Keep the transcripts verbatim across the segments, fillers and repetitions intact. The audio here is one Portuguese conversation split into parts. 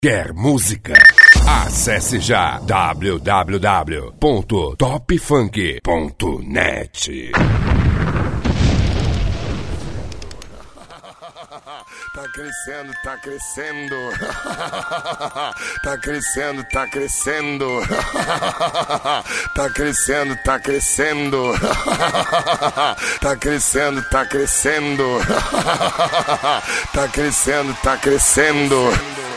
Quer música? Acesse já w w w ponto top funk ponto net. Tá crescendo, tá crescendo. Tá crescendo, tá crescendo. Tá crescendo, tá crescendo. Tá crescendo, tá crescendo. Tá crescendo, tá crescendo.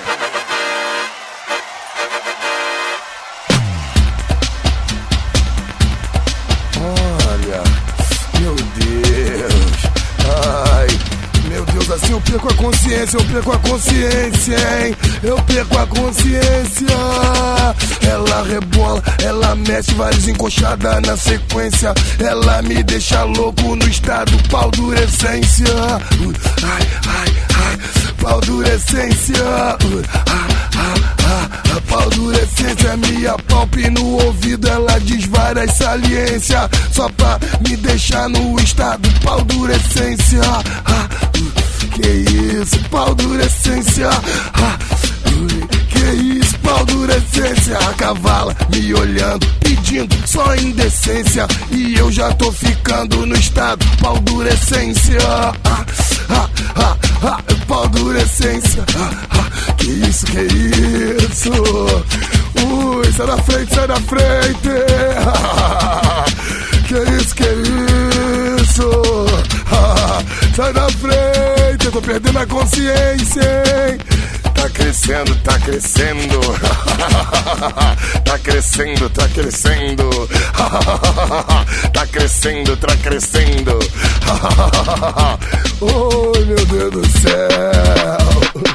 Olha, meu Deus. Ai, meu Deus, assim eu perco a consciência, eu perco a consciência, hein? Eu perco a consciência. Ela rebola, ela mexe várias encoxadas na sequência. Ela me deixa louco no estado paldurecência. Ai, ai, ai, paldurecência. Ah, ah, ah, paldurecência. Minha palpe no ouvido, ela diz várias saliências, só pra me deixar no estado paldurecência. Ah, que isso, paldurecência. Ah, que isso, paldurecência. A cavala me olhando, pedindo só indecência, e eu já tô ficando no estado paldurecência. Ah, ah, ah, ah, paldurecência. Ah, ah, que isso, que isso. Ui, sai da frente, sai da frente. Ah, que isso, que isso. Ah, sai da frente, eu tô perdendo a consciência, hein? Tá crescendo, tá crescendo. Tá crescendo, tá crescendo. Tá crescendo, tá crescendo. Oi, meu Deus do céu.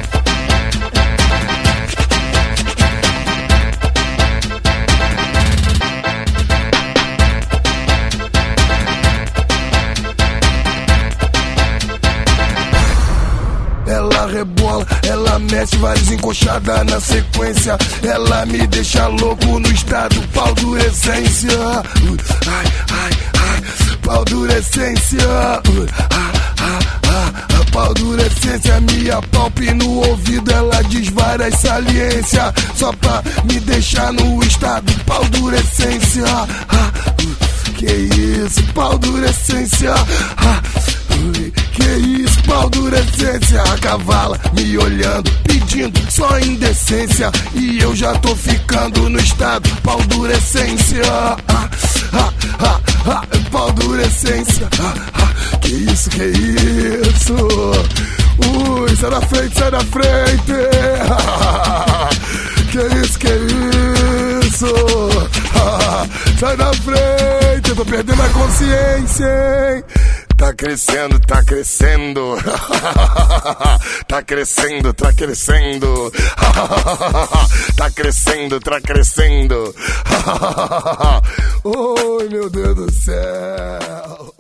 Ela rebola, ela mexe várias encoxadas na sequência. Ela me deixa louco no estado paldurecência. Ai, ai, ai, paldurecência. Ah, ah, ah, paldurecência. Minha palpe no ouvido, ela diz várias saliências, só pra me deixar no estado paldurecência. Ah, que isso, paldurecência. Ah, que isso, paldurecência. A cavala me olhando, pedindo só indecência, e eu já tô ficando no estado paldurecência. Ah, ah, ah, ah, paldurecência. Ah, ah, que isso, que isso. Ui, sai da frente, sai da frente. Ah, que isso, que isso. Ah, sai da frente, eu tô perdendo a consciência, hein? Tá crescendo, tá crescendo. Tá crescendo, tá crescendo. Tá crescendo, tá crescendo. Oi, meu Deus do céu.